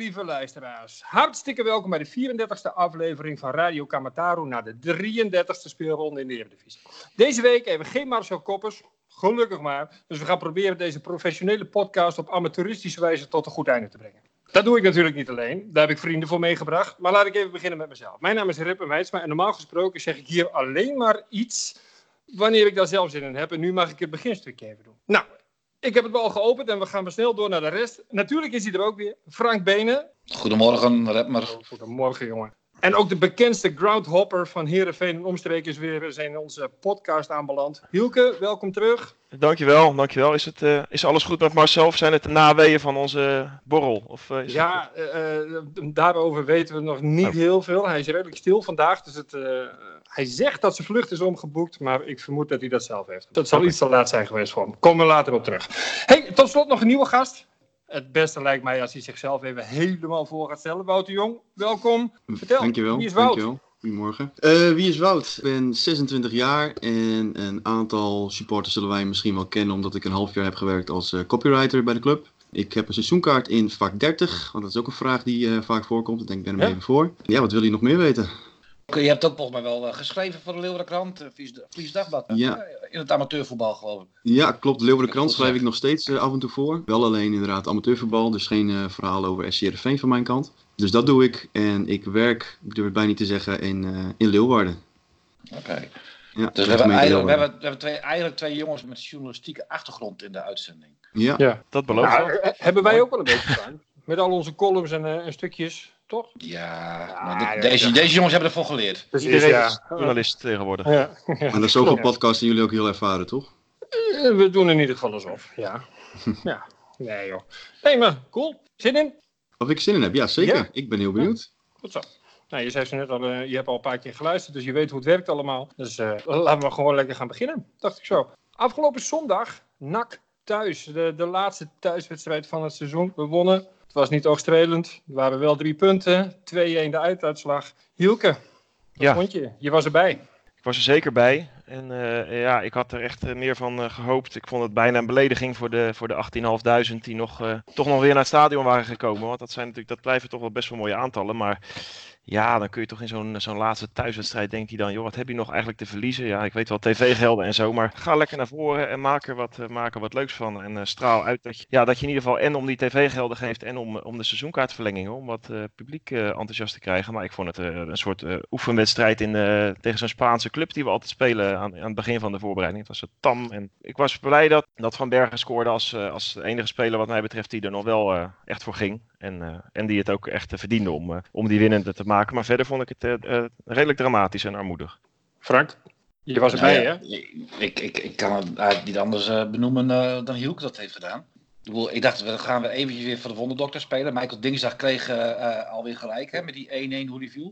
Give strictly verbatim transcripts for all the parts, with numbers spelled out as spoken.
lieve luisteraars. Hartstikke welkom bij de vierendertigste aflevering van Radio Kamataru na de drieëndertigste speelronde in de Eredivisie. Deze week hebben we geen Marcel Koppers, gelukkig maar. Dus we gaan proberen deze professionele podcast op amateuristische wijze tot een goed einde te brengen. Dat doe ik natuurlijk niet alleen, daar heb ik vrienden voor meegebracht. Maar laat ik even beginnen met mezelf. Mijn naam is Rippe Meijtsma en normaal gesproken zeg ik hier alleen maar iets wanneer ik daar zelf zin in heb. En nu mag ik het beginstukje even doen. Nou, ik heb het al geopend en we gaan maar snel door naar de rest. Natuurlijk is hij er ook weer, Frank Benen. Goedemorgen, Redmer. Oh, goedemorgen, jongen. En ook de bekendste groundhopper van Heerenveen en omstreken is weer zijn in onze podcast aanbeland. Hielke, welkom terug. Dankjewel, dankjewel. Is, het, uh, is alles goed met Marcel of zijn het de naweeën van onze borrel? Of, uh, is ja, het... uh, daarover weten we nog niet oh. heel veel. Hij is redelijk stil vandaag, dus het, uh, hij zegt dat zijn vlucht is omgeboekt, maar ik vermoed dat hij dat zelf heeft. Dat zal okay. iets te laat zijn geweest voor hem. Komen we later op terug. Hey, tot slot nog een nieuwe gast. Het beste lijkt mij als hij zichzelf even helemaal voor gaat stellen. Wout de Jong, welkom. Vertel, dankjewel, wie is Wout? Dankjewel. Goedemorgen. Uh, wie is Wout? Ik ben zesentwintig jaar en een aantal supporters zullen wij misschien wel kennen omdat ik een half jaar heb gewerkt als uh, copywriter bij de club. Ik heb een seizoenkaart in vak dertig, want dat is ook een vraag die uh, vaak voorkomt. Ik denk, ik ben er ja. even voor. Ja, wat wil je nog meer weten? Je hebt ook volgens mij wel uh, geschreven voor de Leeuwardenkrant, uh, Fries Dagblad, ja. in het amateurvoetbal geloof ik. Ja, klopt. De Leeuwardenkrant schrijf ik nog steeds uh, af en toe voor. Wel alleen inderdaad amateurvoetbal, dus geen uh, verhaal over S C Heerenveen van mijn kant. Dus dat doe ik en ik werk, ik durf het bijna niet te zeggen, in, uh, in Leeuwarden. Oké. Okay. Ja, dus we hebben, eigenlijk, we hebben, we hebben twee, eigenlijk twee jongens met journalistieke achtergrond in de uitzending. Ja, ja dat belooft nou, wel. Hebben wij ook wel een beetje gedaan. Met al onze columns en, uh, en stukjes. Toch? Ja, maar ja, de, deze, ja. deze jongens hebben ervoor geleerd. Dus iedereen ja. is journalist tegenwoordig. Ja. Ja. En dat is zoveel podcasts die jullie ook heel ervaren, toch? Uh, we doen in ieder geval alsof, ja. ja. Nee joh. Nee maar, cool. Zin in? Of ik zin in heb? Ja, zeker. Ja. Ik ben heel benieuwd. Ja. Goed zo. Nou, je zei zo net al, uh, je hebt al een paar keer geluisterd, dus je weet hoe het werkt allemaal. Dus uh, laten we gewoon lekker gaan beginnen, dacht ik zo. Afgelopen zondag, N A C thuis. De, de laatste thuiswedstrijd van het seizoen. We wonnen. Het was niet oogstrelend. Er waren wel drie punten. twee-een de uituitslag. Hielke, wat ja. vond je? Je was erbij. Ik was er zeker bij. En uh, ja, ik had er echt uh, meer van uh, gehoopt. Ik vond het bijna een belediging voor de, voor de achttienduizend die nog, uh, toch nog weer naar het stadion waren gekomen. Want dat, zijn natuurlijk, dat blijven toch wel best wel mooie aantallen. Maar ja, dan kun je toch in zo'n, zo'n laatste thuiswedstrijd denk je dan, joh, wat heb je nog eigenlijk te verliezen? Ja, ik weet wel tv-gelden en zo, maar ga lekker naar voren en maak er wat, uh, maak er wat leuks van. En uh, straal uit dat je, ja, dat je in ieder geval en om die tv-gelden geeft en om, om de seizoenkaartverlengingen, om wat uh, publiek uh, enthousiast te krijgen. Maar ik vond het uh, een soort uh, oefenwedstrijd in, uh, tegen zo'n Spaanse club die we altijd spelen aan, aan het begin van de voorbereiding. Het was zo tam en ik was blij dat, dat Van Bergen scoorde als, uh, als enige speler wat mij betreft die er nog wel uh, echt voor ging. En, uh, en die het ook echt uh, verdiende om, uh, om die winnende te maken. Maar verder vond ik het uh, uh, redelijk dramatisch en armoedig. Frank, je was erbij, nou ja, hè? Ik, ik, ik kan het uh, niet anders uh, benoemen uh, dan Hielke dat heeft gedaan. Ik dacht, we gaan we eventjes weer voor de wonderdokter spelen. Michael Dinsdag kreeg uh, uh, alweer gelijk hè, met die één-één hoe die viel.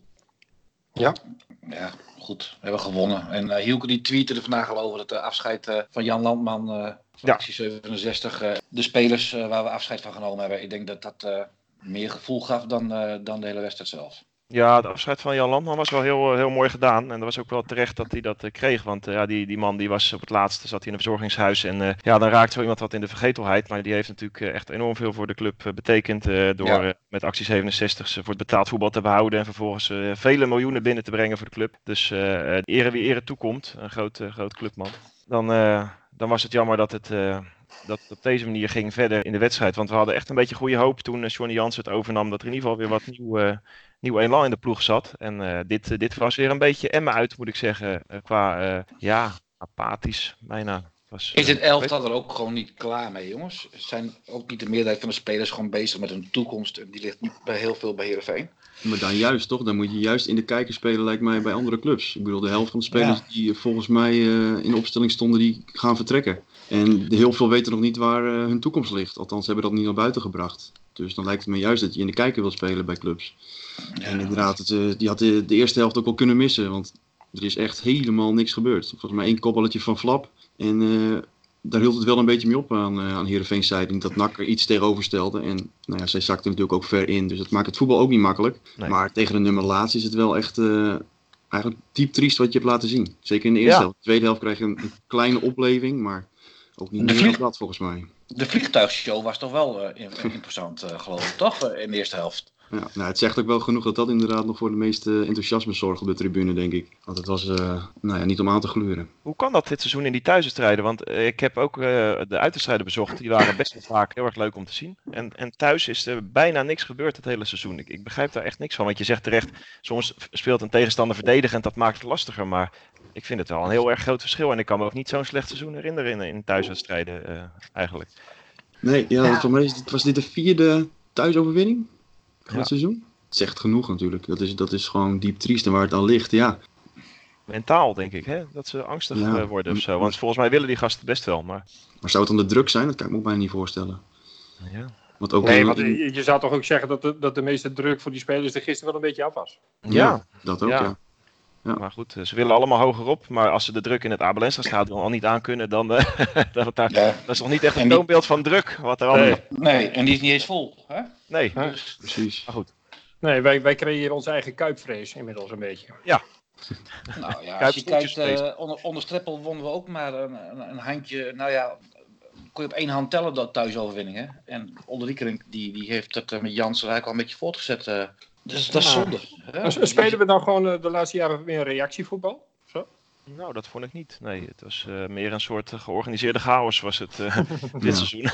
Ja. Ja, goed. We hebben gewonnen. En uh, Hielke die tweette er vandaag al over het uh, afscheid uh, van Jan Landman uh, van ja. actie zevenenzestig. Uh, de spelers uh, waar we afscheid van genomen hebben. Ik denk dat dat uh, meer gevoel gaf dan, uh, dan de hele wedstrijd zelf. Ja, de afscheid van Jan Landman was wel heel, heel mooi gedaan. En dat was ook wel terecht dat hij dat uh, kreeg. Want uh, ja, die, die man die was op het laatste, zat hij in een verzorgingshuis. En uh, ja, dan raakt zo iemand wat in de vergetelheid. Maar die heeft natuurlijk uh, echt enorm veel voor de club uh, betekend. Uh, door ja. uh, met actie zevenenzestig voor het betaald voetbal te behouden. En vervolgens uh, vele miljoenen binnen te brengen voor de club. Dus uh, de ere wie ere toekomt. Een groot, uh, groot clubman. Dan, uh, dan was het jammer dat het... Uh, dat het op deze manier ging verder in de wedstrijd. Want we hadden echt een beetje goede hoop toen uh, Johnny Jansen het overnam. Dat er in ieder geval weer wat nieuw, uh, nieuw elan in de ploeg zat. En uh, dit, uh, dit was weer een beetje Emmen uit, moet ik zeggen. Uh, qua, uh, ja, apathisch bijna. Was, uh, Is het elftal er ook gewoon niet klaar mee, jongens? Zijn ook niet de meerderheid van de spelers gewoon bezig met hun toekomst? En die ligt niet bij heel veel bij Heerenveen. Maar dan juist toch? Dan moet je juist in de kijker spelen, lijkt mij, bij andere clubs. Ik bedoel, de helft van de spelers ja. die volgens mij uh, in de opstelling stonden, die gaan vertrekken. En heel veel weten nog niet waar uh, hun toekomst ligt. Althans, hebben dat niet naar buiten gebracht. Dus dan lijkt het me juist dat je in de kijker wil spelen bij clubs. Ja, en inderdaad, het, uh, die had de, de eerste helft ook al kunnen missen. Want er is echt helemaal niks gebeurd. Volgens mij één kopballetje van Flap. En uh, daar hield het wel een beetje mee op aan, uh, aan Heerenveen's zijde. Niet dat N A C er iets tegenover stelde. En nou ja, zij zakte natuurlijk ook ver in. Dus dat maakt het voetbal ook niet makkelijk. Nee. Maar tegen de nummer laatst is het wel echt... Uh, eigenlijk diep triest wat je hebt laten zien. Zeker in de eerste ja. helft. De tweede helft krijg je een, een kleine opleving, maar ook niet meer dan dat volgens mij. de vliegtuigshow was toch wel uh, imposant, uh, geloof ik, toch? Uh, in de eerste helft. Ja, nou, het zegt ook wel genoeg dat dat inderdaad nog voor de meeste enthousiasme zorgt op de tribune, denk ik. Want het was uh, nou ja, niet om aan te gluren. Hoe kan dat dit seizoen in die thuiswedstrijden? Want uh, ik heb ook uh, de uitwedstrijden bezocht. Die waren best wel vaak heel erg leuk om te zien. En, en thuis is er bijna niks gebeurd het hele seizoen. Ik, ik begrijp daar echt niks van. Want je zegt terecht, soms speelt een tegenstander verdedigend. Dat maakt het lastiger. Maar ik vind het wel een heel erg groot verschil. En ik kan me ook niet zo'n slecht seizoen herinneren in, in thuiswedstrijden uh, eigenlijk. Nee, ja, ja. Mij was dit de vierde thuisoverwinning van ja. het seizoen. Het zegt genoeg natuurlijk. Dat is, dat is gewoon diep triest en waar het aan ligt, ja. Mentaal, denk ik, hè? Dat ze angstig ja. uh, worden of zo. Want volgens mij willen die gasten best wel. Maar, maar zou het dan de druk zijn? Dat kan ik me ook bijna niet voorstellen. Ja. Want ook nee, in... want je, je zou toch ook zeggen dat de, dat de meeste druk voor die spelers er gisteren wel een beetje af was? Ja, ja dat ook, ja. ja. Ja. Maar goed, ze willen allemaal hoger op. Maar als ze de druk in het Abelenstra-stadion al niet aankunnen, dan uh, dat, daar, ja. dat is nog niet echt een toonbeeld van druk. Wat er nee. nee, en die is niet eens vol. Hè? Nee, ja. dus, precies. Maar goed. Nee, wij, wij creëren onze eigen kuipvrees inmiddels een beetje. Ja. Nou ja, als je kijkt, uh, onder, onder Streppel wonnen we ook maar een, een, een handje. Nou ja, kon je op één hand tellen dat thuisoverwinningen. En Olderiekerink, die, die heeft het uh, met Jansen eigenlijk al een beetje voortgezet. Uh, dus dat is ja. zonde. Hè? Spelen we dan gewoon uh, de laatste jaren meer reactievoetbal? Zo? Nou, dat vond ik niet. Nee, het was uh, meer een soort uh, georganiseerde chaos was het uh, dit ja. seizoen.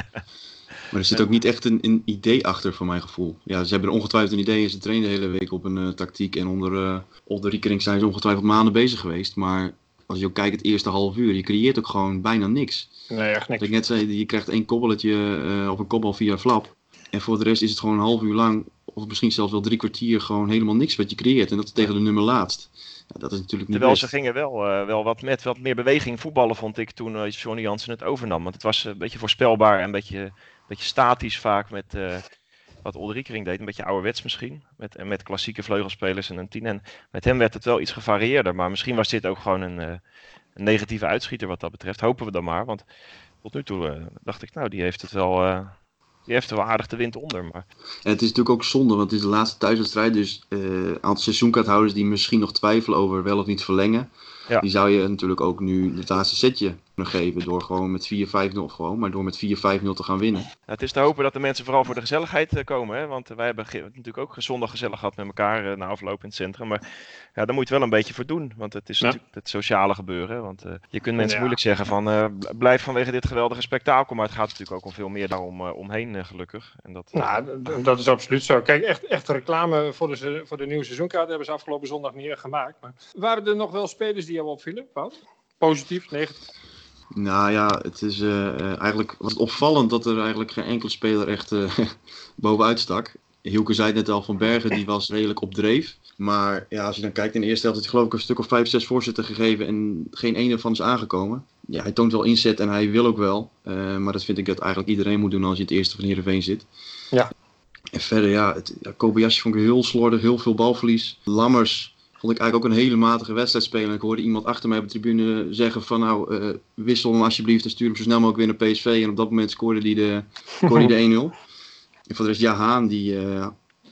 Maar er zit ook niet echt een, een idee achter, voor mijn gevoel. Ja, ze hebben er ongetwijfeld een idee en ze trainen de hele week op een uh, tactiek. En onder uh, Olderiekerink zijn ze ongetwijfeld maanden bezig geweest. Maar als je ook kijkt het eerste half uur, je creëert ook gewoon bijna niks. Nee, echt niks. Wat ik net zei, je krijgt één kobbeletje uh, of een kobbel via flap. En voor de rest is het gewoon een half uur lang, of misschien zelfs wel drie kwartier, gewoon helemaal niks wat je creëert. En dat is tegen de nummer laatst. Ja, dat is natuurlijk niet Terwijl best. ze gingen wel, uh, wel wat met wat meer beweging voetballen, vond ik, toen uh, Johnny Jansen het overnam. Want het was een beetje voorspelbaar en een beetje, een beetje statisch vaak met uh, wat Olderiekerink deed. Een beetje ouderwets misschien, met, en met klassieke vleugelspelers en een tien. En met hem werd het wel iets gevarieerder. Maar misschien was dit ook gewoon een, uh, een negatieve uitschieter wat dat betreft. Hopen we dan maar, want tot nu toe uh, dacht ik, nou, die heeft het wel... Uh, Die heeft er wel aardig de wind onder. Maar... En het is natuurlijk ook zonde, want het is de laatste thuiswedstrijd. Dus een uh, aantal seizoenkaarthouders die misschien nog twijfelen over wel of niet verlengen. Ja. Die zou je natuurlijk ook nu het laatste setje kunnen geven. Door gewoon met vier vijf nul, of gewoon, maar door met vier vijf nul te gaan winnen. Ja, het is te hopen dat de mensen vooral voor de gezelligheid uh, komen. Hè? Want uh, wij hebben ge- natuurlijk ook zondag gezellig gehad met elkaar uh, na afloop in het centrum. Maar ja, daar moet je wel een beetje voor doen. Want het is ja. natuurlijk het sociale gebeuren. Want uh, je kunt mensen ja. moeilijk zeggen van uh, blijf vanwege dit geweldige spektakel. Maar het gaat natuurlijk ook om veel meer daarom uh, omheen uh, gelukkig. En dat, uh... nou, d- dat is absoluut zo. Kijk, echt, echt reclame voor de, voor de nieuwe seizoenkaart hebben ze afgelopen zondag niet gemaakt. Maar waren er nog wel spelers die jou opvielen, Wout? Positief, negatief? Nou ja, het is uh, eigenlijk was het opvallend dat er eigenlijk geen enkele speler echt uh, bovenuit stak. Hielke zei het net al, Van Bergen die was redelijk op dreef. Maar ja, als je dan kijkt in de eerste helft, had hij geloof ik een stuk of vijf, zes voorzetten gegeven en geen ene van is aangekomen. Ja, hij toont wel inzet en hij wil ook wel. Uh, maar dat vind ik dat eigenlijk iedereen moet doen als je in het eerste van Heerenveen zit. Ja. En verder ja, het, ja Kobayashi vond ik heel slordig, heel veel balverlies. Lammers vond ik eigenlijk ook een hele matige wedstrijd spelen. Ik hoorde iemand achter mij op de tribune zeggen van nou, uh, wissel hem alsjeblieft en stuur hem zo snel mogelijk weer naar P S V. En op dat moment scoorde hij de, scoorde de één nul. En voor de rest, ja, Haan die uh,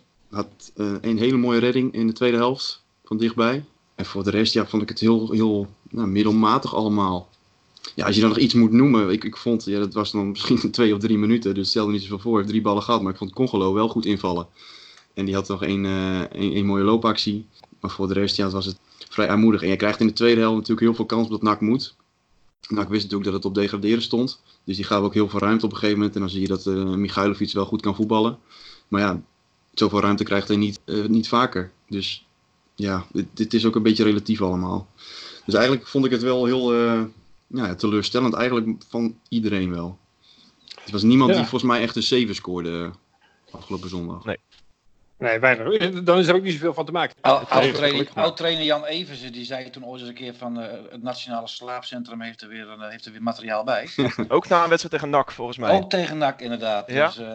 had uh, een hele mooie redding in de tweede helft van dichtbij. En voor de rest, ja, vond ik het heel, heel nou, middelmatig allemaal. Ja, als je dan nog iets moet noemen, ik, ik vond, ja, dat was dan misschien twee of drie minuten, dus stelde niet zoveel voor, heeft drie ballen gehad, maar ik vond Congolo wel goed invallen. En die had nog een, uh, een, een mooie loopactie. Maar voor de rest ja, was het vrij armoedig. En je krijgt in de tweede helft natuurlijk heel veel kans dat N A C moet. N A C wist natuurlijk dat het op degraderen stond. Dus die gaven ook heel veel ruimte op een gegeven moment. En dan zie je dat uh, Michailovic wel goed kan voetballen. Maar ja, zoveel ruimte krijgt hij niet, uh, niet vaker. Dus ja, dit, dit is ook een beetje relatief allemaal. Dus eigenlijk vond ik het wel heel uh, ja, teleurstellend. Eigenlijk van iedereen wel. Er was niemand ja. die volgens mij echt een zeven scoorde uh, afgelopen zondag. Nee. Nee, weinig. Dan is er ook niet zoveel van te maken. Oud-trainer Jan Eversen die zei toen ooit eens een keer van uh, het Nationale Slaapcentrum heeft er weer, uh, heeft er weer materiaal bij. Ook na een wedstrijd tegen N A C volgens mij. Ook tegen N A C inderdaad. Ja? Dus, uh,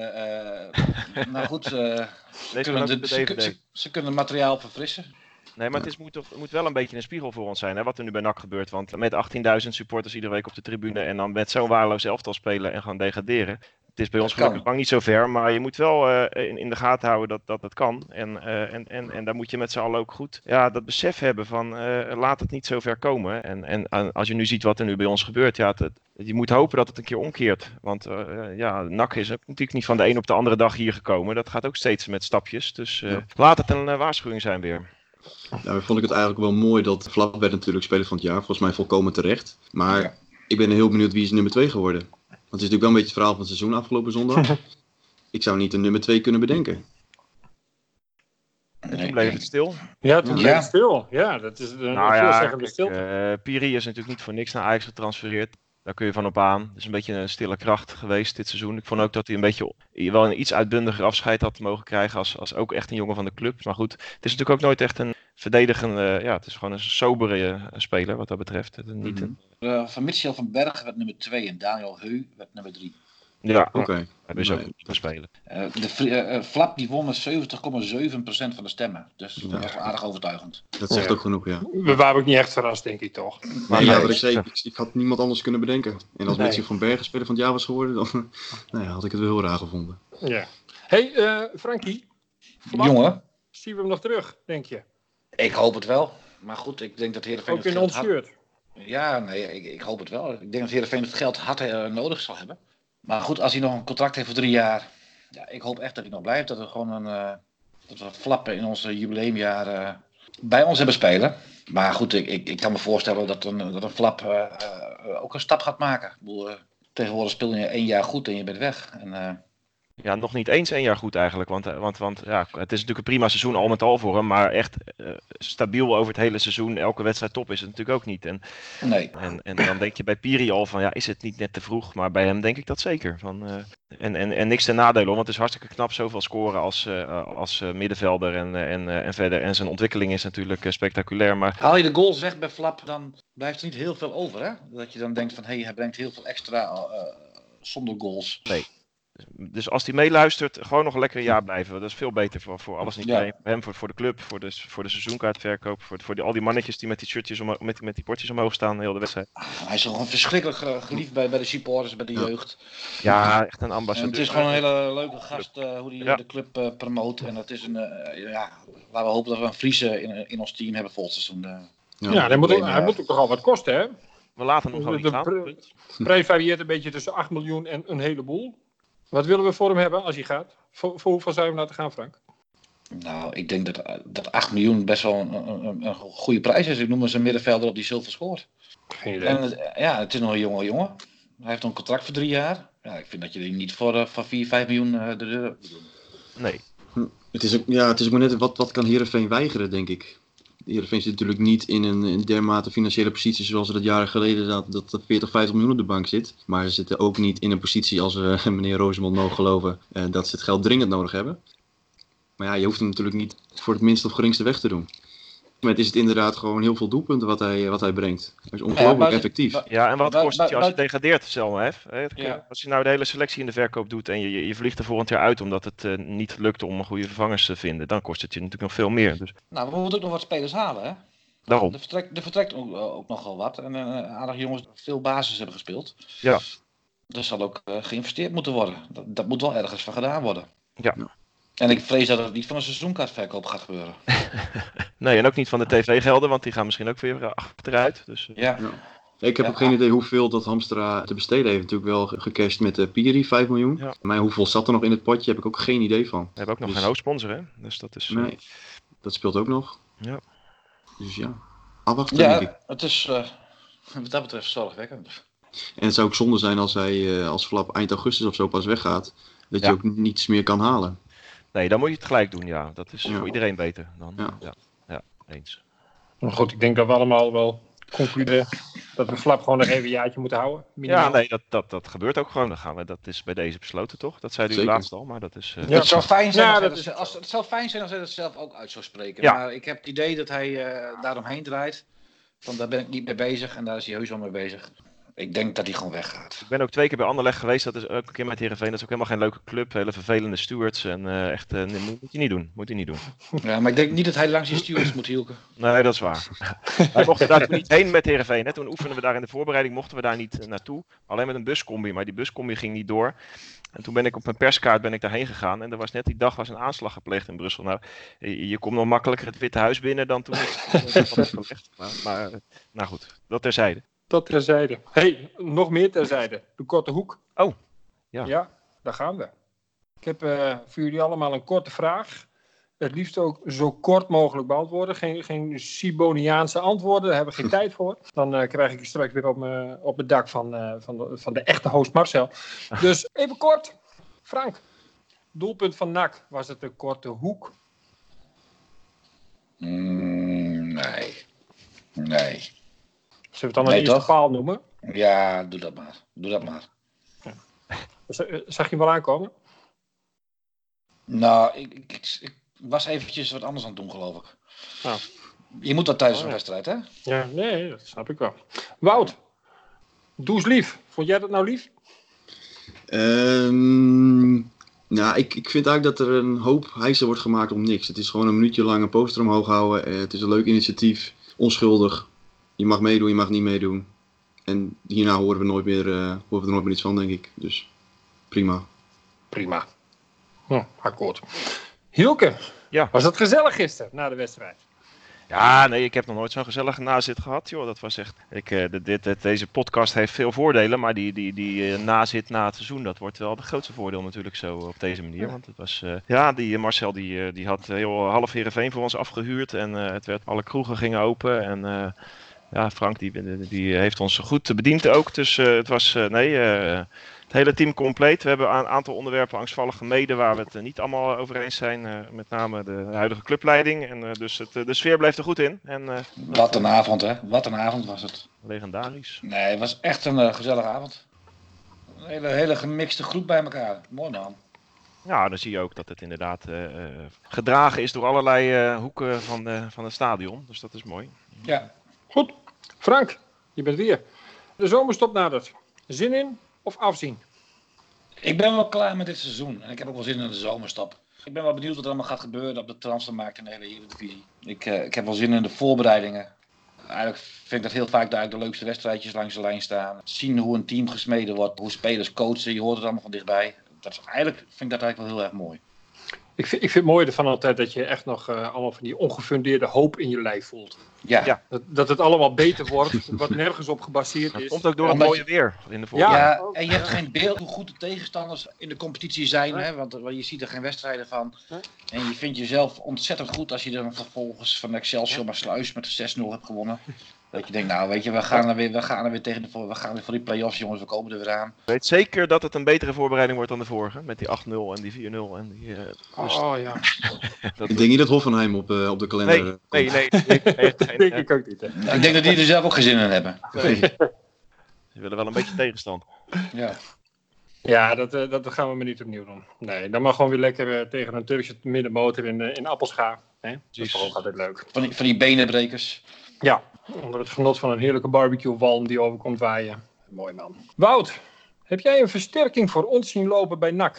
uh, nou goed, uh, ze, kunnen de, ze, ze, ze kunnen het materiaal verfrissen. Nee, maar het, is, moet, toch, het moet wel een beetje een spiegel voor ons zijn, hè, wat er nu bij N A C gebeurt. Want met achttienduizend supporters iedere week op de tribune en dan met zo'n waardeloos elftal spelen en gaan degraderen. Het is bij ons Dat kan. gelukkig lang niet zo ver, maar je moet wel uh, in, in de gaten houden dat dat, dat kan. En, uh, en, en, en daar moet je met z'n allen ook goed ja, dat besef hebben van uh, laat het niet zo ver komen. En, en, en als je nu ziet wat er nu bij ons gebeurt, ja, het, het, je moet hopen dat het een keer omkeert. Want uh, ja, N A C is ook natuurlijk niet van de een op de andere dag hier gekomen. Dat gaat ook steeds met stapjes. Dus uh, ja. laat het een uh, waarschuwing zijn weer. Nou, vond ik het eigenlijk wel mooi dat Flap werd natuurlijk speler van het jaar. Volgens mij volkomen terecht. Maar Ja. ik ben heel benieuwd wie is nummer twee geworden. Want het is natuurlijk wel een beetje het verhaal van het seizoen afgelopen zondag. Ik zou niet een nummer twee kunnen bedenken. En toen bleef het stil. Ja, toen Ja. bleef het stil. Ja, dat is een Nou ja, veelzeggende kijk, stilte. uh, Piri is natuurlijk niet voor niks naar Ajax getransfereerd. Daar kun je van op aan. Het is een beetje een stille kracht geweest dit seizoen. Ik vond ook dat hij een beetje wel een iets uitbundiger afscheid had mogen krijgen als, als ook echt een jongen van de club. Maar goed, het is natuurlijk ook nooit echt een verdedigende, ja, het is gewoon een sobere uh, speler wat dat betreft. Het is niet Mm-hmm. een... Uh, van Michel van Berg werd nummer twee en Daniel Heu werd nummer drie. Ja, Oké. okay. Hij is ook Nee. niet te spelen. Uh, de uh, Flap die won met zeventig komma zeven procent van de stemmen. Dus Ja. dat was wel aardig overtuigend. Dat zegt Ja. ook genoeg, ja. We waren ook niet echt verrast, denk ik toch. Maar nee, ja, wat ik dus, zei, ja. ik, ik had niemand anders kunnen bedenken. En als Nee. Mitchell van Bergen speler van het jaar was geworden, dan nou ja, had ik het wel heel raar gevonden. Ja. Hey, uh, Frankie. Flap, Jongen, zien we hem nog terug, denk je? ik hoop het wel. Maar goed, ik denk dat Heerenveen Ook het in geld ons had. shirt. Ja, nee, ik, ik hoop het wel. Ik denk dat Heerenveen het geld hard uh, nodig zal hebben. Maar goed, als hij nog een contract heeft voor drie jaar. Ja, ik hoop echt dat hij nog blijft. Dat we gewoon een, uh, dat we Flappen in ons jubileumjaar uh, bij ons hebben spelen. Maar goed, ik, ik, ik kan me voorstellen dat een, dat een Flap uh, uh, ook een stap gaat maken. Ik bedoel, uh, tegenwoordig speel je één jaar goed en je bent weg. En, uh, Ja, nog niet eens één jaar goed eigenlijk. Want, want, want ja, het is natuurlijk een prima seizoen al met al voor hem. Maar echt uh, stabiel over het hele seizoen. Elke wedstrijd top is het natuurlijk ook niet. En, nee. en, en dan denk je bij Piri al van ja, is het niet net te vroeg? Maar bij hem denk ik dat zeker. Van, uh, en, en, en niks ten nadele, want het is hartstikke knap zoveel scoren als, uh, als uh, middenvelder. En, uh, en, uh, en verder. En zijn ontwikkeling is natuurlijk uh, spectaculair. Maar... Haal je de goals weg bij Flap, dan blijft er niet heel veel over. Hè? Dat je dan denkt van hé, hey, hij brengt heel veel extra uh, zonder goals. Nee. Dus als hij meeluistert, gewoon nog lekker een jaar blijven. Dat is veel beter voor, voor alles niet ja. Hem, voor, voor de club, voor de, voor de seizoenkaartverkoop, voor, voor die, al die mannetjes die met die shirtjes omhoog, met, met die bordjes omhoog staan, heel de wedstrijd. Hij is gewoon verschrikkelijk uh, geliefd bij, bij de supporters, bij de jeugd. Ja, echt een ambassadeur. En het is gewoon een hele leuke gast uh, hoe hij ja. de club uh, promoot. En dat is een, uh, ja, waar we hopen dat we een Friese in, in ons team hebben volgens seizoen. Uh, ja, ja hij, moet ook, hij moet ook toch al wat kosten, hè? We laten hem gewoon de, niet gaan. De prijs varieert een beetje tussen acht miljoen en een heleboel. Wat willen we voor hem hebben als hij gaat? Voor, voor hoeveel zou je hem laten gaan, Frank? Nou, ik denk dat, dat acht miljoen best wel een, een, een goede prijs is. Ik noem eens een middenvelder op die zilver scoort. Geen idee. En het, ja, het is nog een jonge jongen. Hij heeft een contract voor drie jaar. Ja, ik vind dat je die niet voor, uh, voor vier, vijf miljoen uh, de deur moet doen. Nee. Het is ook, ja, het is ook maar net wat, wat kan Heerenveen weigeren, denk ik. Heerenveen zit natuurlijk niet in een, een dermate financiële positie zoals er dat jaren geleden dat, dat er veertig, vijftig miljoen op de bank zit. Maar ze zitten ook niet in een positie, als we uh, meneer Rosemond mogen geloven, uh, dat ze het geld dringend nodig hebben. Maar ja, je hoeft hem natuurlijk niet voor het minste of geringste weg te doen. Maar het is het inderdaad gewoon heel veel doelpunten wat hij, wat hij brengt. Hij is ongelooflijk ja, effectief. Buiten, ja, en wat buiten, kost het je als je buiten, degradeert, Selma? Hè? Ja. Als je nou de hele selectie in de verkoop doet en je, je, je vliegt er volgend jaar uit omdat het uh, niet lukt om goede vervangers te vinden, dan kost het je natuurlijk nog veel meer. Dus. Nou, we moeten ook nog wat spelers halen, hè? Daarom. Er vertrekt, er vertrekt ook, ook nogal wat. En uh, aardig jongens die veel basis hebben gespeeld. Ja. Er zal ook uh, geïnvesteerd moeten worden. Dat, dat moet wel ergens van gedaan worden. Ja. En ik vrees dat het niet van een seizoenkaartverkoop gaat gebeuren. Nee, en ook niet van de tv-gelden, want die gaan misschien ook weer achteruit. Dus, uh... ja. ja. Ik heb ja. ook geen idee hoeveel dat Hamstra te besteden heeft. Natuurlijk wel gecashed met uh, Piri, vijf miljoen. Ja. Maar hoeveel zat er nog in het potje, heb ik ook geen idee van. We hebben ook nog dus... geen hoofdsponsor, hè? Dus dat is... Uh... Nee, dat speelt ook nog. Ja. Dus ja, afwachten ja, denk ik. Het is uh, wat dat betreft zorgwekkend. En het zou ook zonde zijn als hij uh, als Flap eind augustus of zo pas weggaat. Dat ja. je ook niets meer kan halen. Nee, dan moet je het gelijk doen, ja. Dat is ja. voor iedereen beter dan. Ja. Ja, ja eens. Maar goed, ik denk dat we allemaal wel concluderen dat we Flap gewoon nog even een jaartje moeten houden. Minimaal. Ja, nee, dat, dat, dat gebeurt ook gewoon. Dan gaan we, dat is bij deze besloten, toch? Dat zei u laatst al, maar dat is... Uh... Ja. Het, zou fijn zijn ja, als dat het, is... als, het zou fijn zijn als hij het zelf ook uit zou spreken. Ja. Maar ik heb het idee dat hij uh, daaromheen draait. Van daar ben ik niet mee bezig en daar is hij heus wel mee bezig. Ik denk dat hij gewoon weggaat. Ik ben ook twee keer bij Anderlecht geweest. Dat is ook een keer met Heerenveen. Dat is ook helemaal geen leuke club. Hele vervelende stewards. En uh, echt, uh, nee, moet je niet doen. Moet je niet doen. Ja, maar ik denk niet dat hij langs die stewards moet hielken. Nee, dat is waar. Wij mochten daar toen niet heen met Heerenveen. Hè. Toen oefenden we daar in de voorbereiding. Mochten we daar niet uh, naartoe. Alleen met een buscombi. Maar die buscombi ging niet door. En toen ben ik op mijn perskaart ben ik daarheen gegaan. En er was net die dag was een aanslag gepleegd in Brussel. Nou, je, je komt nog makkelijker het Witte Huis binnen dan toen ik... maar, maar nou goed, dat terzijde. Dat terzijde. hey, nog meer terzijde. De Korte Hoek. Oh, ja. Ja, daar gaan we. Ik heb uh, voor jullie allemaal een korte vraag. Het liefst ook zo kort mogelijk beantwoorden. Geen, geen Siboniaanse antwoorden, daar hebben we geen tijd voor. Dan uh, krijg ik je straks weer op mijn op het dak van, uh, van, de, van de echte host Marcel. Dus even kort. Frank, doelpunt van N A C. Was het de Korte Hoek? Mm, nee. Nee. Zullen we het dan Nee, een eerste toch? paal noemen? Ja, doe dat maar. Doe dat maar. Zag je hem wel aankomen? Nou, ik, ik, ik, ik was eventjes wat anders aan het doen, geloof ik. Nou. Je moet dat tijdens Oh, een ja. wedstrijd, hè? Ja, nee, dat snap ik wel. Wout, doe eens lief. Vond jij dat nou lief? Um, nou, ik, ik vind eigenlijk dat er een hoop hijsen wordt gemaakt om niks. Het is gewoon een minuutje lang een poster omhoog houden. Uh, het is een leuk initiatief. Onschuldig. Je mag meedoen, je mag niet meedoen. En hierna horen we, nooit meer, uh, horen we er nooit meer iets van, denk ik. Dus prima. Prima. Hm, akkoord. Hielke, Ja. Was het gezellig gisteren na de wedstrijd? Ja, nee, ik heb nog nooit zo'n gezellige nazit gehad, joh. Dat was echt... Ik, uh, dit, dit, deze podcast heeft veel voordelen, maar die, die, die uh, nazit na het seizoen, dat wordt wel het grootste voordeel natuurlijk zo op deze manier. Want het was... Uh, ja, die Marcel, die, uh, die had heel half Heerenveen voor ons afgehuurd en uh, het werd, alle kroegen gingen open en... Uh, ja, Frank, die, die heeft ons goed bediend ook, dus uh, het was... Uh, nee... Uh, Het hele team compleet. We hebben een aantal onderwerpen angstvallig gemeden waar we het niet allemaal over eens zijn. Uh, met name de huidige clubleiding. En, uh, dus het, de sfeer bleef er goed in. En, uh, Wat een avond, hè? Wat een avond was het. Legendarisch. Nee, het was echt een uh, gezellige avond. Een hele, hele gemixte groep bij elkaar. Mooi man. Ja, dan zie je ook dat het inderdaad uh, uh, gedragen is door allerlei uh, hoeken van, uh, van het stadion. Dus dat is mooi. Ja. Goed. Frank, je bent weer. De zomerstop nadert. Zin in of afzien? Ik ben wel klaar met dit seizoen. En ik heb ook wel zin in de zomerstap. Ik ben wel benieuwd wat er allemaal gaat gebeuren op de transfermarkt in de hele Eredivisie. Ik, uh, ik heb wel zin in de voorbereidingen. Eigenlijk vind ik dat heel vaak daar de leukste wedstrijdjes langs de lijn staan. Zien hoe een team gesmeden wordt, hoe spelers coachen. Je hoort het allemaal van dichtbij. Dat is eigenlijk, vind ik dat eigenlijk wel heel erg mooi. Ik vind, ik vind het mooi ervan altijd dat je echt nog uh, allemaal van die ongefundeerde hoop in je lijf voelt. Ja. Ja. Dat, dat het allemaal beter wordt, wat nergens op gebaseerd Dat is. komt ook door het Omdat mooie je- weer in de Ja. voorbereiding. Ja, ook, en je hebt ja. geen beeld hoe goed de tegenstanders in de competitie zijn, Nee. hè? Want, want je ziet er geen wedstrijden van. Nee. En je vindt jezelf ontzettend goed als je dan vervolgens van Excelsior maar Sluis met zes nul hebt gewonnen. Dat je denkt, nou weet je, we gaan er weer, we gaan er weer tegen de, we gaan weer voor die play-offs, jongens, we komen er weer aan. Ik weet zeker dat het een betere voorbereiding wordt dan de vorige. Met die acht nul en die vier nul. En die, uh, dus Oh ja, dat Ik denk niet dat Hoffenheim op, uh, op de kalender nee, uh, komt. nee, nee, nee, nee, dat geen, denk uh, ik ook niet. Hè. Ik denk dat die er zelf ook geen zin in hebben. nee. Ze willen wel een beetje tegenstand. Ja. Ja, dat, uh, dat gaan we maar niet opnieuw doen. Nee, dan mag gewoon weer lekker uh, tegen een Turkse middenmotor in, uh, in Appelscha. Hè? Dat is toch ook altijd leuk. Van die, van die benenbrekers. Ja, onder het genot van een heerlijke barbecue-walm die overkomt waaien. Mooi man. Wout, heb jij een versterking voor ons zien lopen bij N A C?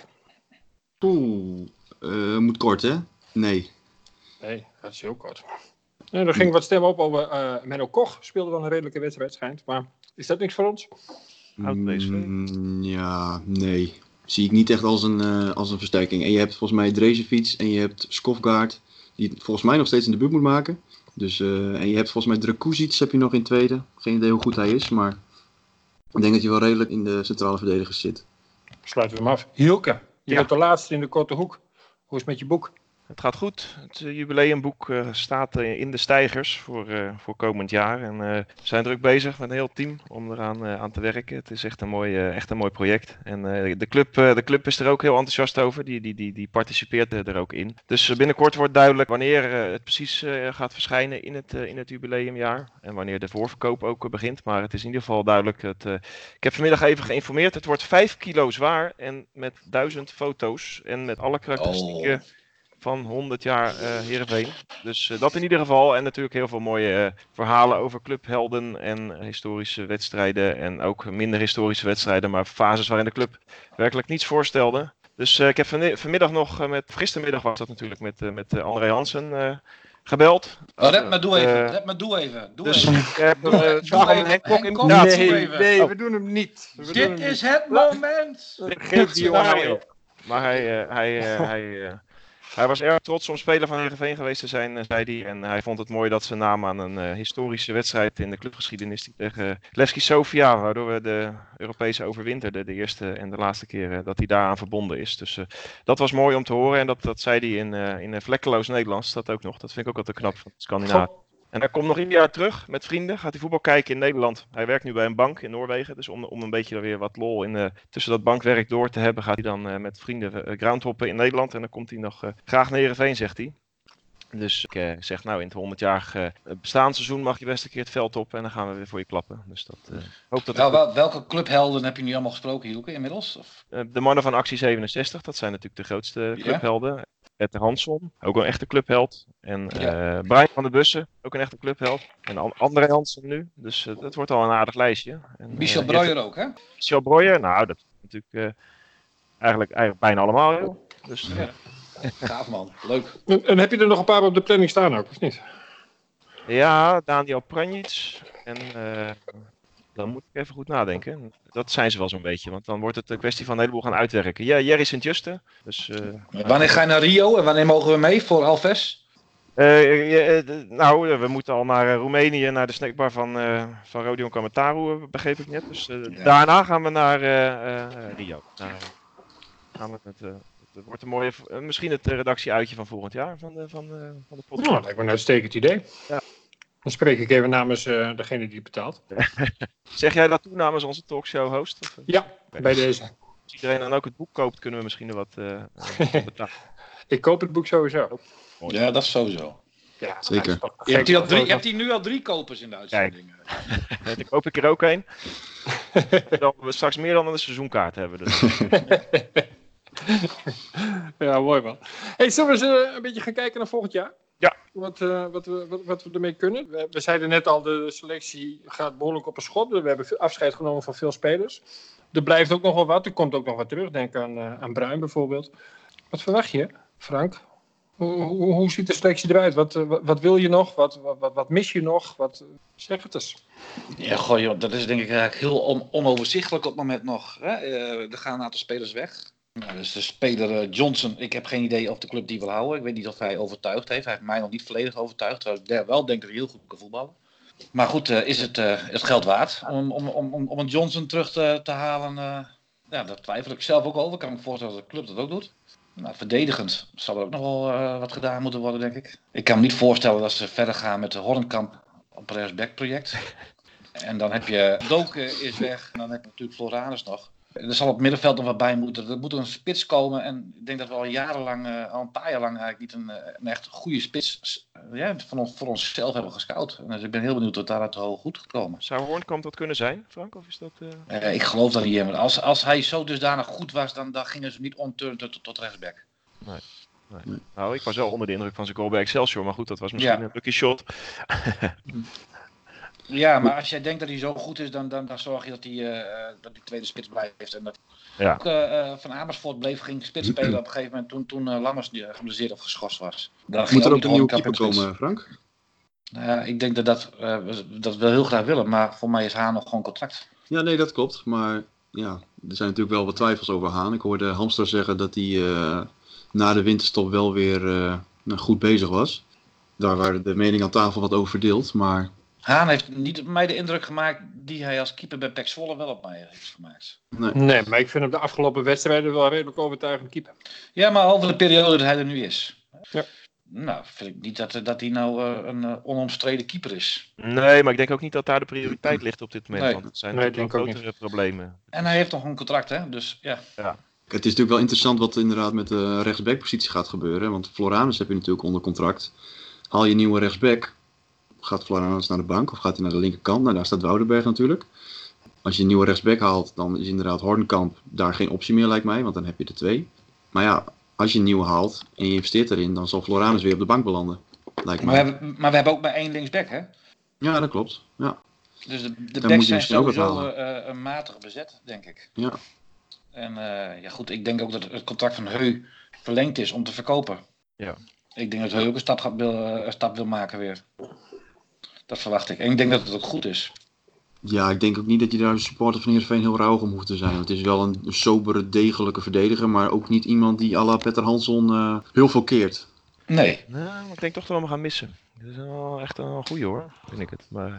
Oeh, uh, moet kort hè? Nee. Nee, dat is heel kort. Nee, er ging wat stemmen op over uh, Menno Koch. Speelde wel een redelijke wedstrijd, schijnt. Maar is dat niks voor ons? Oud P S V. Mm, ja, nee. Zie ik niet echt als een, uh, als een versterking. En je hebt volgens mij Drezefiets en je hebt Skofgaard, die het volgens mij nog steeds in de buurt moet maken. Dus, uh, en je hebt volgens mij Drakuzic heb je nog in tweede. Geen idee hoe goed hij is, maar ik denk dat hij wel redelijk in de centrale verdedigers zit. Sluiten we hem af. Hielke, je Ja. bent de laatste in de korte hoek. Hoe is het met je boek? Het gaat goed. Het uh, jubileumboek uh, staat uh, in de stijgers voor, uh, voor komend jaar. En uh, we zijn druk bezig met een heel team om eraan uh, aan te werken. Het is echt een mooi, uh, echt een mooi project. En uh, de, club, uh, de club is er ook heel enthousiast over. Die, die, die, die participeert uh, er ook in. Dus uh, binnenkort wordt duidelijk wanneer uh, het precies uh, gaat verschijnen in het, uh, in het jubileumjaar. En wanneer de voorverkoop ook uh, begint. Maar het is in ieder geval duidelijk. Dat, uh, ik heb vanmiddag even geïnformeerd. Het wordt vijf kilo zwaar en met duizend foto's. En met alle karakteristieken... Oh. van honderd jaar uh, Heerenveen. Dus uh, dat in ieder geval. En natuurlijk heel veel mooie uh, verhalen over clubhelden en historische wedstrijden. En ook minder historische wedstrijden, maar fases waarin de club werkelijk niets voorstelde. Dus uh, ik heb van, vanmiddag nog, uh, met, gistermiddag was dat natuurlijk, met, uh, met uh, André Hansen uh, gebeld. Oh, red me, doe even. Uh, red me, doe even. Doe dus even. ik heb uh, vraag om Henk Kok in Nee, nee, we doen hem niet. We Dit hem is niet. het moment. Geef die jongen nou op. Maar hij, uh, hij, uh, hij, uh, hij was erg trots om speler van Heerenveen geweest te zijn, uh, zei hij. En hij vond het mooi dat ze namen aan een uh, historische wedstrijd in de clubgeschiedenis die tegen uh, Levski Sofia, waardoor we de Europese overwinterden, de eerste en de laatste keer uh, dat hij daaraan verbonden is. Dus uh, dat was mooi om te horen en dat, dat zei hij in, uh, in uh, vlekkeloos Nederlands, dat ook nog. Dat vind ik ook altijd knap van Scandinavië. En hij komt nog ieder jaar terug met vrienden, gaat hij voetbal kijken in Nederland. Hij werkt nu bij een bank in Noorwegen, dus om, om een beetje weer wat lol in, uh, tussen dat bankwerk door te hebben, gaat hij dan uh, met vrienden uh, groundhoppen in Nederland. En dan komt hij nog uh, graag naar Heerenveen, zegt hij. Dus ik uh, zeg, nou, in het honderdjarig uh, bestaanseizoen mag je best een keer het veld op en dan gaan we weer voor je klappen. Dus dat, uh, hoop dat wel, wel, welke clubhelden heb je nu allemaal gesproken, Hielke, inmiddels? Of? Uh, de mannen van Actie zevenenzestig, dat zijn natuurlijk de grootste clubhelden. Ja. Peter Hansson, ook een echte clubheld. En uh, ja. Brian van der Bussen, ook een echte clubheld. En André Hansen nu. Dus uh, dat wordt al een aardig lijstje. En, Michel uh, Breuer ook, hè? Michel Breuer, nou, dat is natuurlijk uh, eigenlijk, eigenlijk bijna allemaal. Joh. Dus, uh, ja. Gaaf man, leuk. En, en heb je er nog een paar op de planning staan ook, of niet? Ja, Daniel Pranjic. En uh, dan moet ik even goed nadenken. Dat zijn ze wel zo'n beetje, want dan wordt het een kwestie van een heleboel gaan uitwerken. Ja, Jerry Sint-Juste. Dus, uh, wanneer ga je naar Rio en wanneer mogen we mee voor Alves? Uh, uh, nou, we moeten al naar uh, Roemenië, naar de snackbar van, uh, van Rodion Kamataru, begreep ik net. Dus uh, ja. Daarna gaan we naar uh, uh, Rio. Nou, gaan we het, uh, het wordt een mooie, uh, misschien het redactieuitje van volgend jaar van de, van, uh, van de podcast. Nou, lijkt me een uitstekend idee. Ja. Dan spreek ik even namens uh, degene die het betaalt. Zeg jij dat toe namens onze talkshow-host? Of? Ja, okay. Bij deze. Als iedereen dan ook het boek koopt, kunnen we misschien wat uh, uh, betalen. Ik koop het boek sowieso. Ja, dat is sowieso. Ja, zeker. Je hebt, hier al drie, je hebt hier nu al drie kopers in de uitzending. Kijk, ik koop ik er ook een. Dat we straks meer dan een seizoenkaart hebben. Dus. Ja, mooi man. Hey, zullen we eens uh, een beetje gaan kijken naar volgend jaar? Ja. Wat, uh, wat, we, wat, wat we ermee kunnen. We, we zeiden net al, de selectie gaat behoorlijk op een schop. We hebben afscheid genomen van veel spelers. Er blijft ook nog wel wat. Er komt ook nog wat terug. Denk aan, uh, aan Bruin bijvoorbeeld. Wat verwacht je, Frank? Hoe, hoe, hoe ziet de selectie eruit? Wat, wat, wat wil je nog? Wat, wat, wat mis je nog? Wat, zeg het eens. Ja, goh, joh, dat is denk ik eigenlijk heel on, onoverzichtelijk op het moment nog. Hè? Uh, er gaan een aantal spelers weg. Nou, dus de speler uh, Johnson, ik heb geen idee of de club die wil houden. Ik weet niet of hij overtuigd heeft. Hij heeft mij nog niet volledig overtuigd. Terwijl ik wel denk dat hij heel goed kan voetballen. Maar goed, uh, is het, uh, het geld waard om, om, om, om een Johnson terug te, te halen? Uh, ja, daar twijfel ik zelf ook over. Kan ik me voorstellen dat de club dat ook doet. Nou, verdedigend zal er ook nog wel uh, wat gedaan moeten worden, denk ik. Ik kan me niet voorstellen dat ze verder gaan met de Hornkamp op rechtsback project. En dan heb je Doken is weg. En dan heb je natuurlijk Floranus nog. Er zal op het middenveld nog wat bij moeten. Er moet een spits komen. En ik denk dat we al jarenlang, uh, al een paar jaar lang eigenlijk niet een, een echt goede spits uh, ja, van ons, voor onszelf hebben gescout. En dus ik ben heel benieuwd wat daaruit hoog goed gekomen. Zou Hornkamp dat kunnen zijn, Frank? Of is dat, uh... uh, ik geloof dat niet. Maar als, als hij zo dusdanig goed was, dan, dan gingen ze niet omturnen tot, tot rechtsback. Nee. Nee. Nou, ik was wel onder de indruk van zijn goal bij Excelsior. Maar goed, dat was misschien ja. een lucky shot. Ja, maar als jij denkt dat hij zo goed is, dan, dan, dan zorg je dat hij uh, dat die tweede spits blijft. En dat ja. ook uh, Van Amersfoort bleef, ging spits spelen op een gegeven moment toen, toen uh, Lammers uh, geblesseerd of geschorst was. Dan moet er ook een nieuwe keeper komen, Frank? Uh, ik denk dat, dat, uh, dat we heel graag willen, maar voor mij is Haan nog gewoon contract. Ja, nee, dat klopt. Maar ja, er zijn natuurlijk wel wat twijfels over Haan. Ik hoorde Hamster zeggen dat hij uh, na de winterstop wel weer uh, nou, goed bezig was. Daar waren de meningen aan tafel wat over verdeeld, maar... Haan heeft niet op mij de indruk gemaakt die hij als keeper bij P E C Zwolle wel op mij heeft gemaakt. Nee. nee, maar ik vind hem de afgelopen wedstrijden wel redelijk overtuigend keeper. Ja, maar over de periode dat hij er nu is. Ja. Nou, vind ik niet dat, dat hij nou uh, een uh, onomstreden keeper is. Nee, maar ik denk ook niet dat daar de prioriteit ligt op dit moment. Nee. Want het zijn nee, natuurlijk wel grotere problemen. En hij heeft nog een contract, hè? Dus ja. ja. Het is natuurlijk wel interessant wat inderdaad met de rechtsbackpositie gaat gebeuren. Want Floranus heb je natuurlijk onder contract. Haal je een nieuwe rechtsback... Gaat Floranus naar de bank of gaat hij naar de linkerkant? Nou, daar staat Woudenberg natuurlijk. Als je een nieuwe rechtsback haalt, dan is inderdaad Hornkamp daar geen optie meer, lijkt mij. Want dan heb je er twee. Maar ja, als je een nieuwe haalt en je investeert erin, dan zal Floranus weer op de bank belanden. Lijkt me. Maar, we hebben, maar we hebben ook maar één linksback, hè? Ja, dat klopt. Ja. Dus de, de Dan backs moet je zijn misschien ook wat sowieso halen. uh, matig bezet, denk ik. Ja. En uh, ja goed, ik denk ook dat het contract van Heu verlengd is om te verkopen. Ja. Ik denk dat Heu ook een stap, gaat, wil, een stap wil maken weer. Dat verwacht ik. En ik denk dat het ook goed is. Ja, ik denk ook niet dat je daar als supporter van Heerenveen heel rauw om hoeft te zijn. Het is wel een sobere, degelijke verdediger, maar ook niet iemand die à la Petter Hansson uh, heel veel keert. Nee. Nou, ik denk toch dat we hem gaan missen. Dat is wel echt een goeie hoor, vind ik het. Maar...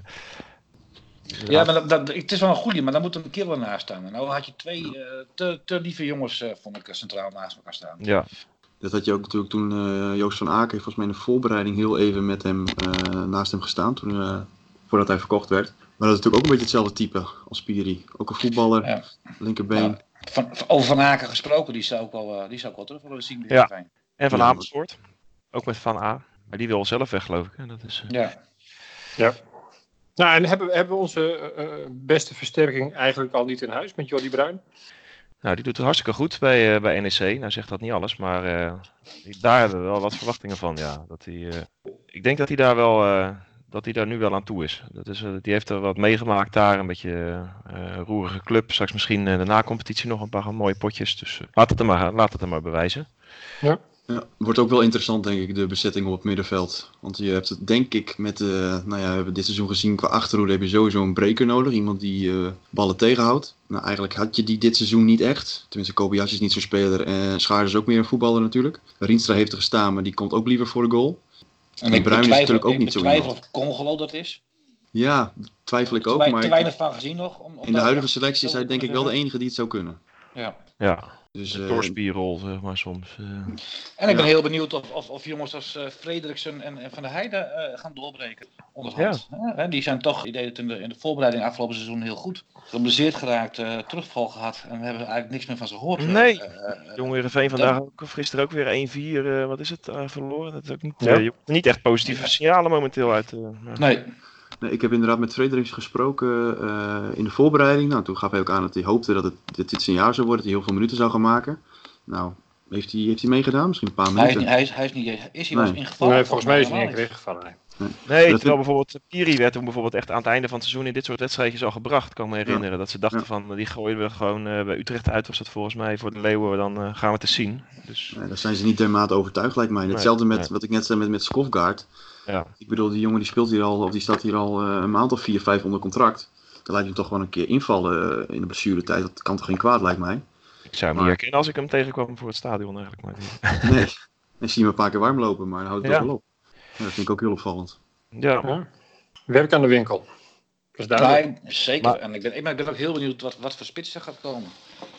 Ja, maar dat, dat, het is wel een goeie, maar dan moet er een kerel naast staan. En nou had je twee uh, te, te lieve jongens, uh, vond ik, centraal naast elkaar staan. Ja. Dat had je ook natuurlijk toen uh, Joost van Aken heeft volgens mij in de voorbereiding heel even met hem uh, naast hem gestaan, toen, uh, voordat hij verkocht werd. Maar dat is natuurlijk ook een beetje hetzelfde type als Piri. Ook een voetballer, ja. Linkerbeen. Ja, van, over Van Aken gesproken, die zou ook wel, uh, die zou ook wel terug willen zien. Ja. En Van ja, Amersfoort, ook met Van A. Maar die wil zelf weg, geloof ik. Hè? Dat is, uh... Ja. Ja. Nou, en hebben, hebben we onze uh, beste versterking eigenlijk al niet in huis met Jordi Bruin? Nou, die doet het hartstikke goed bij, uh, bij N E C. Nou zegt dat niet alles, maar uh, daar hebben we wel wat verwachtingen van. Ja. Dat hij, uh, ik denk dat hij daar wel, uh, dat hij daar nu wel aan toe is. Dat is uh, die heeft er wat meegemaakt daar, een beetje uh, roerige club. Straks misschien uh, de na-competitie nog een paar mooie potjes. Dus uh, laat het er maar, laat het er maar bewijzen. Ja. Ja, wordt ook wel interessant, denk ik, de bezetting op het middenveld. Want je hebt het, denk ik, met, uh, nou ja, we hebben dit seizoen gezien, qua achterhoede heb je sowieso een breker nodig. Iemand die uh, ballen tegenhoudt. Nou, eigenlijk had je die dit seizoen niet echt. Tenminste, Kobayashi is niet zo'n speler en Schaar is ook meer een voetballer natuurlijk. Rienstra heeft er gestaan, maar die komt ook liever voor de goal. En, en ik Bruin is natuurlijk ook ik niet zo iemand. Ik iemand. betwijfel of Congolo dat is. Ja, twijfel ik ook. Te, maar te weinig van gezien nog. Om, om in de huidige selectie is hij denk ik wel de enige die het zou kunnen. Ja. Ja. Dus, een uh, doorspierrol, zeg maar soms. Uh... En ik ben ja. heel benieuwd of, of, of jongens als uh, Frederiksen en, en Van der Heijden uh, gaan doorbreken. Onderhand. Ja. Uh, die zijn toch, die deden het in de, in de voorbereiding afgelopen seizoen heel goed. Geblesseerd geraakt, uh, terugval gehad en we hebben eigenlijk niks meer van ze gehoord. Nee, uh, uh, Jong Heerenveen vandaag ook, gisteren ook weer één vier, uh, wat is het, uh, verloren. Dat is ook niet, ja. uh, niet echt positieve ja. signalen momenteel uit. Uh, ja. Nee. Nee, ik heb inderdaad met Fredericks gesproken uh, in de voorbereiding. Nou, toen gaf hij ook aan dat hij hoopte dat het dit, dit zijn jaar zou worden, dat hij heel veel minuten zou gaan maken. Nou, heeft hij, heeft hij meegedaan? Misschien een paar minuten. Hij is, hij is, hij is niet, is hij nee. wel eens ingevallen? Nee, volgens mij is hij niet echt ingevallen. Nee, nee, nee terwijl bijvoorbeeld Piri werd toen bijvoorbeeld echt aan het einde van het seizoen in dit soort wedstrijdjes al gebracht. Ik kan me herinneren ja. dat ze dachten ja. van, die gooien we gewoon uh, bij Utrecht uit, was dat volgens mij voor de Leeuwen, dan uh, gaan we het eens zien. Dus... Nee, daar zijn ze niet dermate overtuigd, lijkt mij. Hetzelfde nee, met nee. wat ik net zei met, met Skofgaard. Ja. Ik bedoel, die jongen die speelt hier al, of die staat hier al uh, een maand of vier, vijf onder contract. Dan laat je hem toch gewoon een keer invallen uh, in de blessuretijd. Dat kan toch geen kwaad, lijkt mij. Ik zou hem maar... niet herkennen als ik hem tegenkwam voor het stadion eigenlijk. Maar... nee, ik zie hem een paar keer warm lopen, maar dan houdt het ja. toch wel op. Ja, dat vind ik ook heel opvallend. Ja. ja. Werk aan de winkel. Dat is duidelijk. Nee, zeker. Maar... En ik ben, ik ben ook heel benieuwd wat, wat voor spits er gaat komen.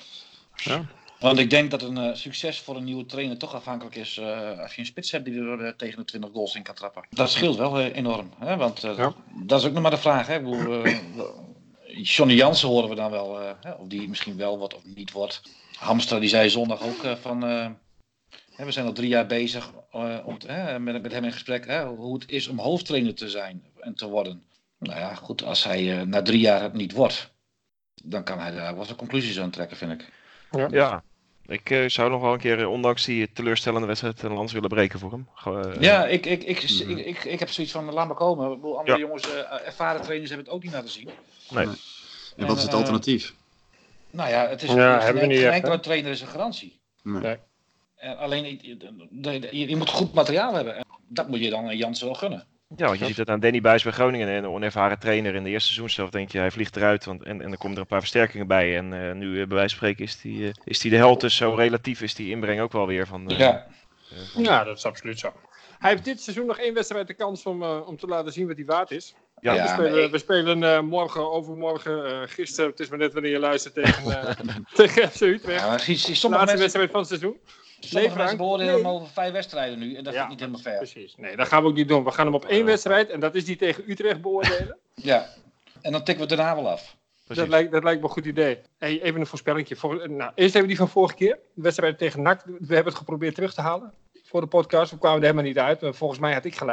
Ja. Want ik denk dat een uh, succes voor een nieuwe trainer toch afhankelijk is uh, als je een spits hebt die er uh, tegen de twintig goals in kan trappen. Dat scheelt wel uh, enorm. Hè? Want uh, ja. dat is ook nog maar de vraag. Hè? Bedoel, uh, Johnny Jansen horen we dan wel, uh, hè? Of die misschien wel wordt of niet wordt. Hamstra die zei zondag ook uh, van... Uh, hè, we zijn al drie jaar bezig uh, om, hè, met, met hem in gesprek hè, hoe het is om hoofdtrainer te zijn en te worden. Nou ja, goed, als hij uh, na drie jaar het niet wordt, dan kan hij daar wel zijn conclusies aan trekken, vind ik. Ja, ja. ik uh, zou nog wel een keer, ondanks die teleurstellende wedstrijd, een lans willen breken voor hem. Uh, ja, ik, ik, ik, mm. ik, ik, ik heb zoiets van, laat maar komen. Ik bedoel, andere ja. jongens, uh, ervaren trainers hebben het ook niet laten zien. Nee. nee. En wat is het alternatief? Uh, nou ja, het is ja, geen, geen enkele echt, trainer is een garantie. Nee. nee. Uh, alleen, je, je, je moet goed materiaal hebben. En dat moet je dan Jansen wel gunnen. Ja, want je ziet het aan Danny Buijs bij Groningen, een onervaren trainer in de eerste seizoenshelft. Denk je, hij vliegt eruit want, en, en er komen er een paar versterkingen bij. En uh, nu, uh, bij wijze van spreken, is die, uh, is die de held. Dus zo relatief is die inbreng ook wel weer van... Uh, ja. Uh, van... ja, dat is absoluut zo. Hij heeft dit seizoen nog één wedstrijd de kans om, uh, om te laten zien wat hij waard is. Ja, ja, we spelen, ik... we spelen uh, morgen, overmorgen, uh, gisteren, het is maar net wanneer je luistert, tegen, uh, tegen F C Utrecht. Ja, de laatste mensen... wedstrijd van het seizoen. Sommige nee, mensen beoordelen nee. hem over vijf wedstrijden nu en dat ja, vind ik niet helemaal fair. Precies, nee, dat gaan we ook niet doen. We gaan hem op één wedstrijd en dat is die tegen Utrecht beoordelen. Ja, en dan tikken we daarna wel af. Dat lijkt, dat lijkt me een goed idee. Hey, even een voorspellingje. Voor, nou, eerst even die van vorige keer. De wedstrijd tegen N A C. We hebben het geprobeerd terug te halen voor de podcast. We kwamen er helemaal niet uit. Maar volgens mij had ik gelijk.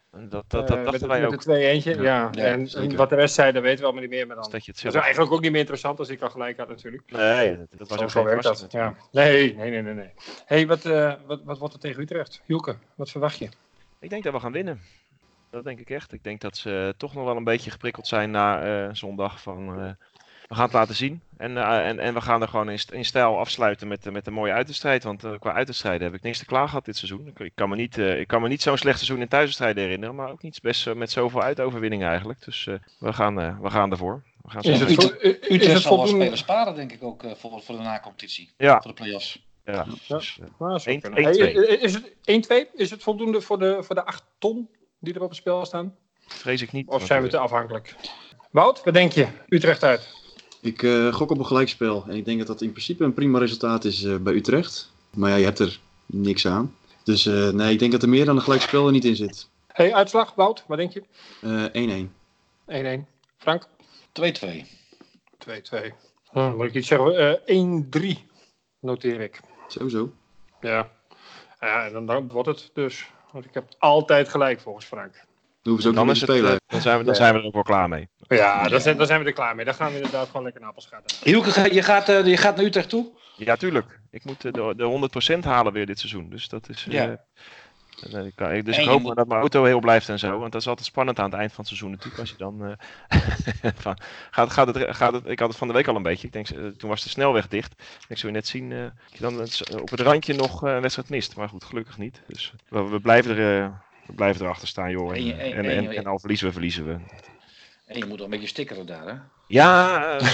Dat, dat, dat Uh, dachten met, wij met ook. de twee eentje, ja. ja. Ja, en, zeker. en wat de rest zei, dat weten we allemaal niet meer. Maar dan. Dus dat je het Dat zelf... is eigenlijk ook niet meer interessant als ik al gelijk had natuurlijk. Nee, dat, dat was Zo, ook zo geen werkt verrassing dat. natuurlijk. Ja. Nee, nee, nee, nee. nee. Hey, wat, uh, wat, wat wordt er tegen Utrecht? Hielke, wat verwacht je? Ik denk dat we gaan winnen. Dat denk ik echt. Ik denk dat ze toch nog wel een beetje geprikkeld zijn na uh, zondag van... Uh, we gaan het laten zien. En, uh, en, en we gaan er gewoon in, st- in stijl afsluiten met, met een mooie uitwedstrijd. Want uh, qua uitwedstrijden heb ik niks te klagen gehad dit seizoen. Ik, ik kan me niet, uh, ik kan me niet zo'n slecht seizoen in thuiswedstrijden herinneren. Maar ook niet best uh, met zoveel uitoverwinningen eigenlijk. Dus uh, we, gaan, uh, we gaan ervoor. We gaan is, het vo- is, Utrecht is het zal wel voldoende? spelers sparen, denk ik ook, uh, voor, voor de na-competitie. Ja. Voor de play-offs. Ja. Ja. Dus, uh, Nou, één- hey, één twee. is het één twee? Is het voldoende voor de, voor de acht ton die er op het spel staan? vrees ik niet. Of zijn we te afhankelijk? Wout, wat denk je? Utrecht uit. Ik uh, gok op een gelijkspel. En ik denk dat dat in principe een prima resultaat is uh, bij Utrecht. Maar ja, je hebt er niks aan. Dus uh, nee, ik denk dat er meer dan een gelijkspel er niet in zit. Hey, uitslag, Wout, wat denk je? Uh, één-één. één-één. Frank? twee twee. twee twee. Oh, moet ik iets zeggen? Uh, één drie noteer ik. Sowieso. Ja. Ja, en dan, dan wordt het dus. Want ik heb altijd gelijk volgens Frank. Dan hoeven ze ook Dan, niet is meer het, te uh, spelen. dan, zijn we, dan zijn we er ook wel klaar mee. Ja, dan zijn, dan zijn we er klaar mee. Dan gaan we inderdaad gewoon lekker naar Appelschaat. Hielke, ga- je gaat, uh, je gaat naar Utrecht toe? Ja, tuurlijk. Ik moet uh, de, de honderd procent halen weer dit seizoen. Dus dat is... Uh, Ja. uh, ik kan- dus En ik je hoop moet- dat mijn auto heel blijft en zo. Want dat is altijd spannend aan het eind van het seizoen natuurlijk. Als je dan... Uh, van, gaat, gaat het, gaat het, ik had het van de week al een beetje. Ik denk, uh, toen was de snelweg dicht. Ik zou je net zien uh, dat je dan uh, op het randje nog uh, een wedstrijd mist. Maar goed, gelukkig niet. Dus we, we, blijven, er, uh, we blijven erachter staan, joh. En, En je- en- en, en en, je- en al verliezen we, verliezen we. En je moet nog een beetje stickeren daar, hè? Ja, uh,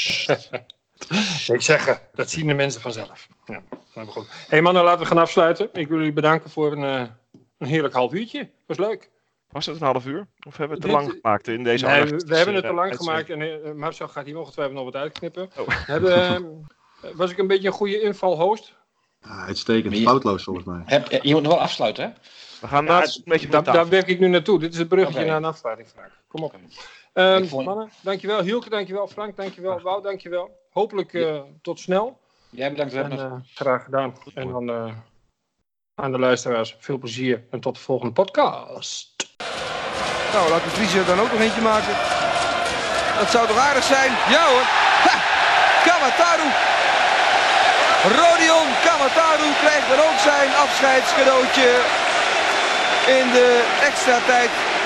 Ik zeg, dat zien de mensen vanzelf. Ja, nou, goed. Hé hey mannen, laten we gaan afsluiten. Ik wil jullie bedanken voor een, uh, een heerlijk half uurtje. Was leuk. was het een half uur? Of hebben we het te Dit- lang gemaakt in deze Nee, we, anarchistische, we hebben het te uh, lang uitzending? gemaakt. En uh, Marcel gaat hier ongetwijfeld nog wat uitknippen. Oh. Hebben, uh, was ik een beetje een goede invalhost? Ja, uitstekend. Maar je- Foutloos volgens mij. Heb, je moet nog wel afsluiten, hè? We gaan Ja, na het een beetje Daar, op de tafel. daar werk ik nu naartoe. Dit is het bruggetje Oké. naar een afsluitingvraag. Kom op. Um, Ik vond- Mannen, dankjewel. Hielke, dankjewel. Frank, dankjewel. Wout, dankjewel. Hopelijk uh, tot snel. Jij bedankt, En, Werner. uh, graag gedaan. En dan uh, aan de luisteraars veel plezier. En tot de volgende podcast. Nou, laat de Vries er dan ook nog eentje maken. Dat zou toch aardig zijn? Ja hoor. Ha! Kamataru. Rodion Kamataru krijgt dan ook zijn afscheidscadeautje in de extra tijd